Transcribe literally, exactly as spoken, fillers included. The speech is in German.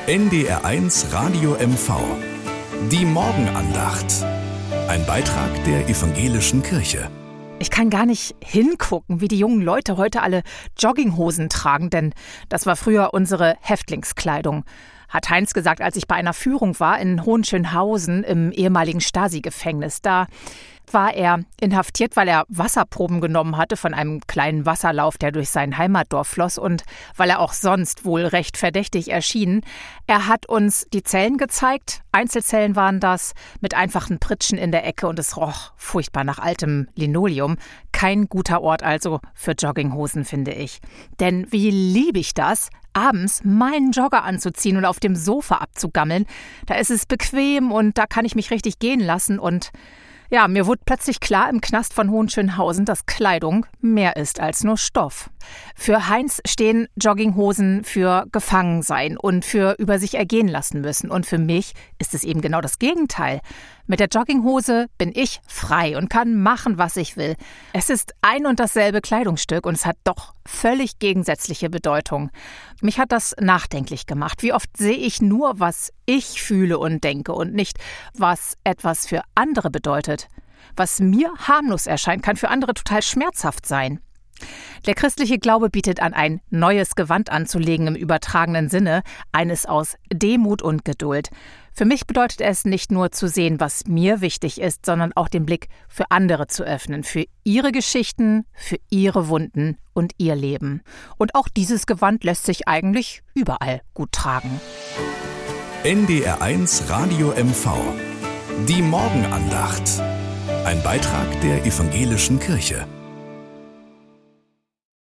N D R eins Radio M V. Die Morgenandacht. Ein Beitrag der Evangelischen Kirche. Ich kann gar nicht hingucken, wie die jungen Leute heute alle Jogginghosen tragen, denn das war früher unsere Häftlingskleidung. Hat Heinz gesagt, als ich bei einer Führung war in Hohenschönhausen im ehemaligen Stasi-Gefängnis. Da war er inhaftiert, weil er Wasserproben genommen hatte von einem kleinen Wasserlauf, der durch sein Heimatdorf floss, und weil er auch sonst wohl recht verdächtig erschien. Er hat uns die Zellen gezeigt, Einzelzellen waren das, mit einfachen Pritschen in der Ecke, und es roch furchtbar nach altem Linoleum. Kein guter Ort also für Jogginghosen, finde ich. Denn wie liebe ich das, abends meinen Jogger anzuziehen und auf dem Sofa abzugammeln. Da ist es bequem und da kann ich mich richtig gehen lassen. Und ja, mir wurde plötzlich klar im Knast von Hohenschönhausen, dass Kleidung mehr ist als nur Stoff. Für Heinz stehen Jogginghosen für Gefangensein und für über sich ergehen lassen müssen. Und für mich ist es eben genau das Gegenteil. Mit der Jogginghose bin ich frei und kann machen, was ich will. Es ist ein und dasselbe Kleidungsstück und es hat doch völlig gegensätzliche Bedeutung. Mich hat das nachdenklich gemacht. Wie oft sehe ich nur, was ich fühle und denke und nicht, was etwas für andere bedeutet. Was mir harmlos erscheint, kann für andere total schmerzhaft sein. Der christliche Glaube bietet an, ein neues Gewand anzulegen im übertragenen Sinne, eines aus Demut und Geduld. Für mich bedeutet es nicht nur zu sehen, was mir wichtig ist, sondern auch den Blick für andere zu öffnen, für ihre Geschichten, für ihre Wunden und ihr Leben. Und auch dieses Gewand lässt sich eigentlich überall gut tragen. N D R eins Radio M V. Die Morgenandacht. Ein Beitrag der Evangelischen Kirche.